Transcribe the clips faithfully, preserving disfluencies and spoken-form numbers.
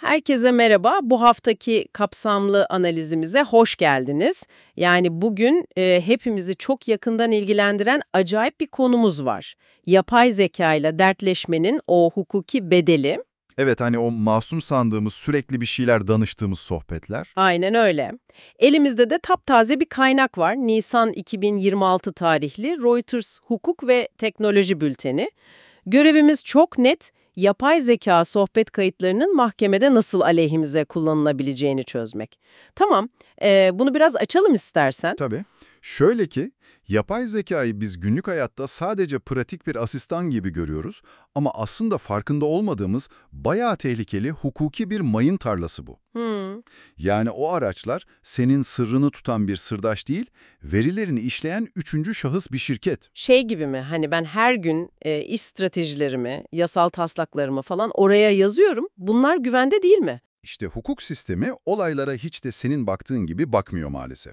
Herkese merhaba. Bu haftaki kapsamlı analizimize hoş geldiniz. Yani bugün e, hepimizi çok yakından ilgilendiren acayip bir konumuz var. Yapay zeka ile dertleşmenin o hukuki bedeli. Evet, hani o masum sandığımız, sürekli bir şeyler danıştığımız sohbetler. Aynen öyle. Elimizde de taptaze bir kaynak var. Nisan iki bin yirmi altı tarihli Reuters Hukuk ve Teknoloji Bülteni. Görevimiz çok net. Yapay zeka sohbet kayıtlarının mahkemede nasıl aleyhimize kullanılabileceğini çözmek. Tamam, e, bunu biraz açalım istersen. Tabii. Şöyle ki, yapay zekayı biz günlük hayatta sadece pratik bir asistan gibi görüyoruz ama aslında farkında olmadığımız bayağı tehlikeli hukuki bir mayın tarlası bu. Hmm. Yani o araçlar senin sırrını tutan bir sırdaş değil, verilerini işleyen üçüncü şahıs bir şirket. Şey gibi mi? Hani ben her gün e, iş stratejilerimi, yasal taslaklarımı falan oraya yazıyorum. Bunlar güvende değil mi? İşte hukuk sistemi olaylara hiç de senin baktığın gibi bakmıyor maalesef.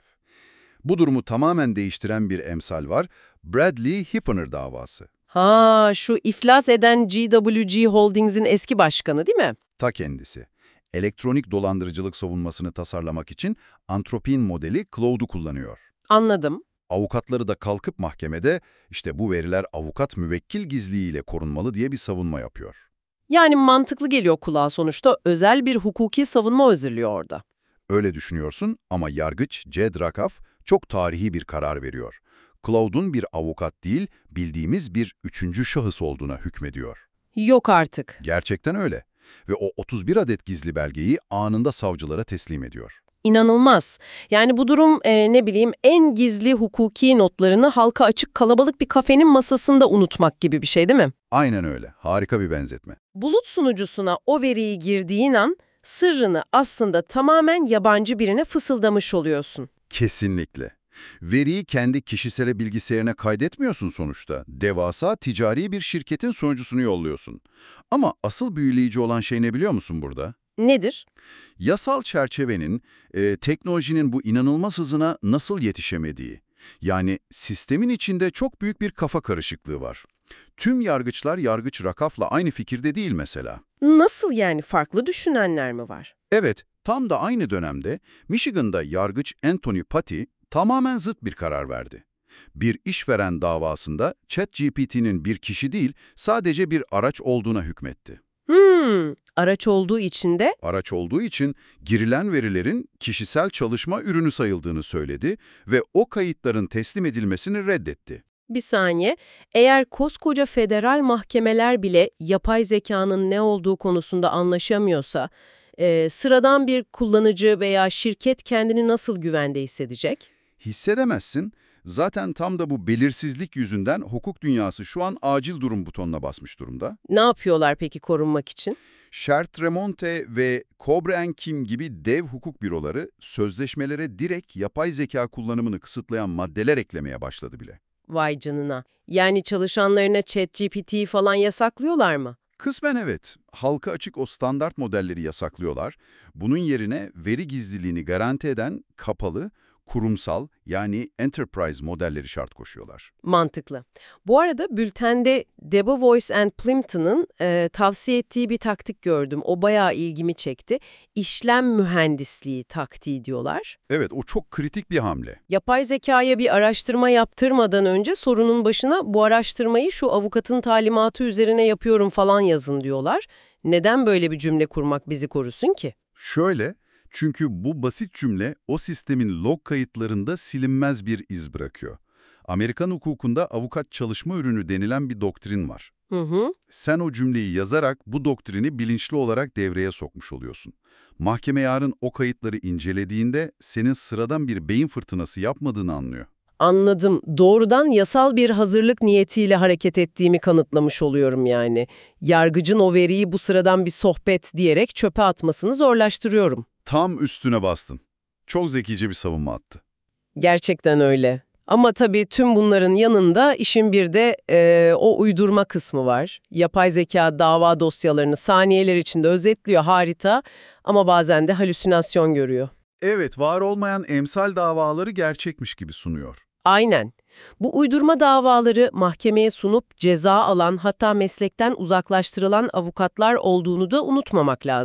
Bu durumu tamamen değiştiren bir emsal var, Bradley Hippener davası. Ha, şu iflas eden G W G Holdings'in eski başkanı değil mi? Ta kendisi. Elektronik dolandırıcılık savunmasını tasarlamak için Anthropic modeli Claude'u kullanıyor. Anladım. Avukatları da kalkıp mahkemede işte bu veriler avukat müvekkil gizliliğiyle korunmalı diye bir savunma yapıyor. Yani mantıklı geliyor kulağa, sonuçta özel bir hukuki savunma hazırlıyor orada. Öyle düşünüyorsun ama yargıç Jed Rakoff çok tarihi bir karar veriyor. Claude'un bir avukat değil, bildiğimiz bir üçüncü şahıs olduğuna hükmediyor. Yok artık. Gerçekten öyle. Ve o otuz bir adet gizli belgeyi anında savcılara teslim ediyor. İnanılmaz. Yani bu durum e, ne bileyim en gizli hukuki notlarını halka açık kalabalık bir kafenin masasında unutmak gibi bir şey değil mi? Aynen öyle. Harika bir benzetme. Bulut sunucusuna o veriyi girdiğin an sırrını aslında tamamen yabancı birine fısıldamış oluyorsun. Kesinlikle. Veriyi kendi kişisel bilgisayarına kaydetmiyorsun sonuçta. Devasa ticari bir şirketin sonucusunu yolluyorsun. Ama asıl büyüleyici olan şey ne biliyor musun burada? Nedir? Yasal çerçevenin, e, teknolojinin bu inanılmaz hızına nasıl yetişemediği. Yani sistemin içinde çok büyük bir kafa karışıklığı var. Tüm yargıçlar Yargıç Rakoff'la aynı fikirde değil mesela. Nasıl yani, farklı düşünenler mi var? Evet, tam da aynı dönemde Michigan'da yargıç Anthony Patti tamamen zıt bir karar verdi. Bir işveren davasında ChatGPT'nin bir kişi değil, sadece bir araç olduğuna hükmetti. Hmm, araç olduğu için de Araç olduğu için girilen verilerin kişisel çalışma ürünü sayıldığını söyledi ve o kayıtların teslim edilmesini reddetti. bir saniye, eğer koskoca federal mahkemeler bile yapay zekanın ne olduğu konusunda anlaşamıyorsa, e, sıradan bir kullanıcı veya şirket kendini nasıl güvende hissedecek? Hissedemezsin. Zaten tam da bu belirsizlik yüzünden hukuk dünyası şu an acil durum butonuna basmış durumda. Ne yapıyorlar peki korunmak için? Şert Remonte ve Cobra Kim gibi dev hukuk büroları sözleşmelere direkt yapay zeka kullanımını kısıtlayan maddeler eklemeye başladı bile. Vay canına. Yani çalışanlarına ChatGPT'yi falan yasaklıyorlar mı? Kısmen evet, halka açık o standart modelleri yasaklıyorlar. Bunun yerine veri gizliliğini garanti eden kapalı, kurumsal yani enterprise modelleri şart koşuyorlar. Mantıklı. Bu arada bültende Debevoise and Plimpton'ın e, tavsiye ettiği bir taktik gördüm. O bayağı ilgimi çekti. İşlem mühendisliği taktiği diyorlar. Evet, o çok kritik bir hamle. Yapay zekaya bir araştırma yaptırmadan önce sorunun başına bu araştırmayı şu avukatın talimatı üzerine yapıyorum falan yazın diyorlar. Neden böyle bir cümle kurmak bizi korusun ki? Şöyle, çünkü bu basit cümle o sistemin log kayıtlarında silinmez bir iz bırakıyor. Amerikan hukukunda avukat çalışma ürünü denilen bir doktrin var. Hı hı. Sen o cümleyi yazarak bu doktrini bilinçli olarak devreye sokmuş oluyorsun. Mahkeme yarın o kayıtları incelediğinde senin sıradan bir beyin fırtınası yapmadığını anlıyor. Anladım. Doğrudan yasal bir hazırlık niyetiyle hareket ettiğimi kanıtlamış oluyorum yani. Yargıcın o veriyi bu sıradan bir sohbet diyerek çöpe atmasını zorlaştırıyorum. Tam üstüne bastın. Çok zekice bir savunma attı. Gerçekten öyle. Ama tabii tüm bunların yanında işin bir de e, o uydurma kısmı var. Yapay zeka dava dosyalarını saniyeler içinde özetliyor, harita, ama bazen de halüsinasyon görüyor. Evet, var olmayan emsal davaları gerçekmiş gibi sunuyor. Aynen. Bu uydurma davaları mahkemeye sunup ceza alan, hatta meslekten uzaklaştırılan avukatlar olduğunu da unutmamak lazım.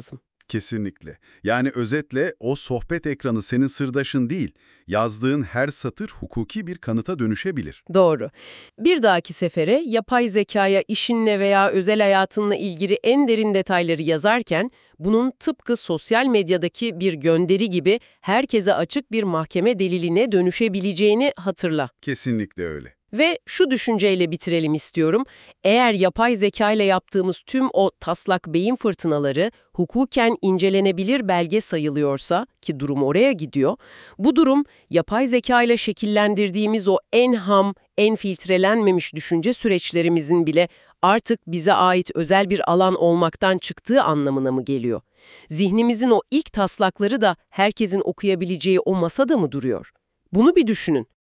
Kesinlikle. Yani özetle o sohbet ekranı senin sırdaşın değil, yazdığın her satır hukuki bir kanıta dönüşebilir. Doğru. Bir dahaki sefere yapay zekaya işinle veya özel hayatınla ilgili en derin detayları yazarken bunun tıpkı sosyal medyadaki bir gönderi gibi herkese açık bir mahkeme deliline dönüşebileceğini hatırla. Kesinlikle öyle. Ve şu düşünceyle bitirelim istiyorum. Eğer yapay zeka ile yaptığımız tüm o taslak beyin fırtınaları hukuken incelenebilir belge sayılıyorsa, ki durum oraya gidiyor, bu durum yapay zeka ile şekillendirdiğimiz o en ham, en filtrelenmemiş düşünce süreçlerimizin bile artık bize ait özel bir alan olmaktan çıktığı anlamına mı geliyor? Zihnimizin o ilk taslakları da herkesin okuyabileceği o masada mı duruyor? Bunu bir düşünün.